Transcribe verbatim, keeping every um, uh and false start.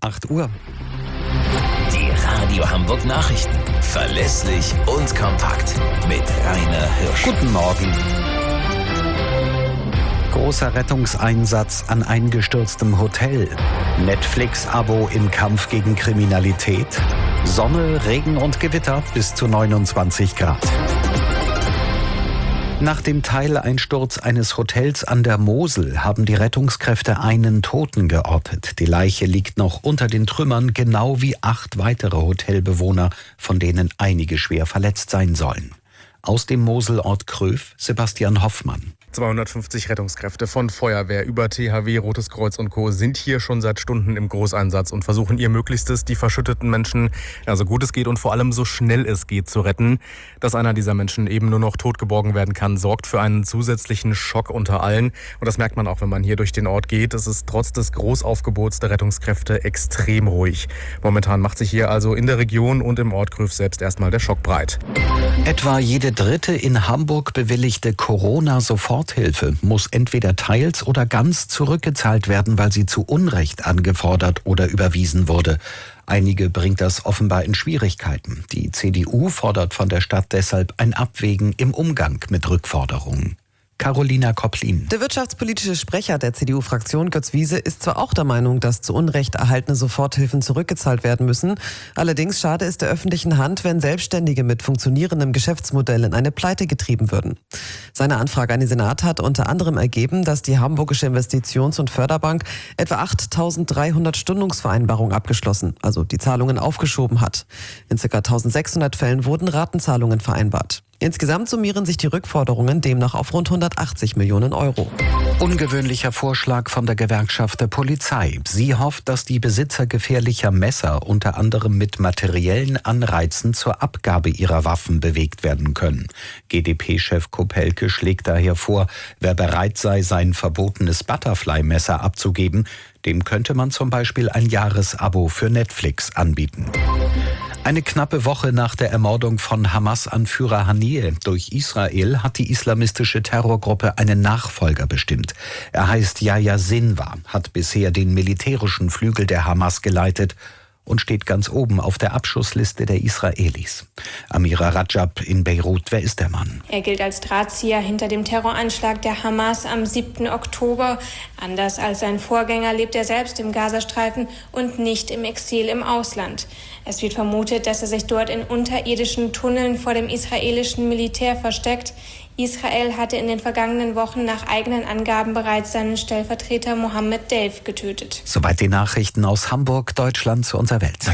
acht Uhr. Die Radio Hamburg Nachrichten. Verlässlich und kompakt. Mit Rainer Hirsch. Guten Morgen. Großer Rettungseinsatz an eingestürztem Hotel. Netflix-Abo im Kampf gegen Kriminalität. Sonne, Regen und Gewitter bis zu neunundzwanzig Grad. Nach dem Teileinsturz eines Hotels an der Mosel haben die Rettungskräfte einen Toten geortet. Die Leiche liegt noch unter den Trümmern, genau wie acht weitere Hotelbewohner, von denen einige schwer verletzt sein sollen. Aus dem Moselort Kröv, Sebastian Hoffmann. zweihundertfünfzig Rettungskräfte von Feuerwehr über T H W, Rotes Kreuz und Co. sind hier schon seit Stunden im Großeinsatz und versuchen ihr Möglichstes, die verschütteten Menschen, ja, so gut es geht und vor allem so schnell es geht, zu retten. Dass einer dieser Menschen eben nur noch tot geborgen werden kann, sorgt für einen zusätzlichen Schock unter allen. Und das merkt man auch, wenn man hier durch den Ort geht. Es ist trotz des Großaufgebots der Rettungskräfte extrem ruhig. Momentan macht sich hier also in der Region und im Ort Kröv selbst erstmal der Schock breit. Etwa jede dritte in Hamburg bewilligte Corona-Soforthilfe muss entweder teils oder ganz zurückgezahlt werden, weil sie zu Unrecht angefordert oder überwiesen wurde. Einige bringt das offenbar in Schwierigkeiten. Die C D U fordert von der Stadt deshalb ein Abwägen im Umgang mit Rückforderungen. Carolina Kopplin. Der wirtschaftspolitische Sprecher der C D U-Fraktion, Götz Wiese, ist zwar auch der Meinung, dass zu Unrecht erhaltene Soforthilfen zurückgezahlt werden müssen. Allerdings schade es der öffentlichen Hand, wenn Selbstständige mit funktionierendem Geschäftsmodell in eine Pleite getrieben würden. Seine Anfrage an den Senat hat unter anderem ergeben, dass die Hamburgische Investitions- und Förderbank etwa achttausenddreihundert Stundungsvereinbarungen abgeschlossen, also die Zahlungen aufgeschoben hat. In ca. eintausendsechshundert Fällen wurden Ratenzahlungen vereinbart. Insgesamt summieren sich die Rückforderungen demnach auf rund hundertachtzig Millionen Euro. Ungewöhnlicher Vorschlag von der Gewerkschaft der Polizei. Sie hofft, dass die Besitzer gefährlicher Messer unter anderem mit materiellen Anreizen zur Abgabe ihrer Waffen bewegt werden können. G d P-Chef Kopelke schlägt daher vor, wer bereit sei, sein verbotenes Butterfly-Messer abzugeben, dem könnte man zum Beispiel ein Jahresabo für Netflix anbieten. Eine knappe Woche nach der Ermordung von Hamas-Anführer Haniyeh durch Israel hat die islamistische Terrorgruppe einen Nachfolger bestimmt. Er heißt Yahya Sinwar, hat bisher den militärischen Flügel der Hamas geleitet und steht ganz oben auf der Abschussliste der Israelis. Amira Rajab in Beirut, wer ist der Mann? Er gilt als Drahtzieher hinter dem Terroranschlag der Hamas am siebten Oktober. Anders als sein Vorgänger lebt er selbst im Gazastreifen und nicht im Exil im Ausland. Es wird vermutet, dass er sich dort in unterirdischen Tunneln vor dem israelischen Militär versteckt. Israel hatte in den vergangenen Wochen nach eigenen Angaben bereits seinen Stellvertreter Mohammed Deif getötet. Soweit die Nachrichten aus Hamburg, Deutschland zu unserer Welt.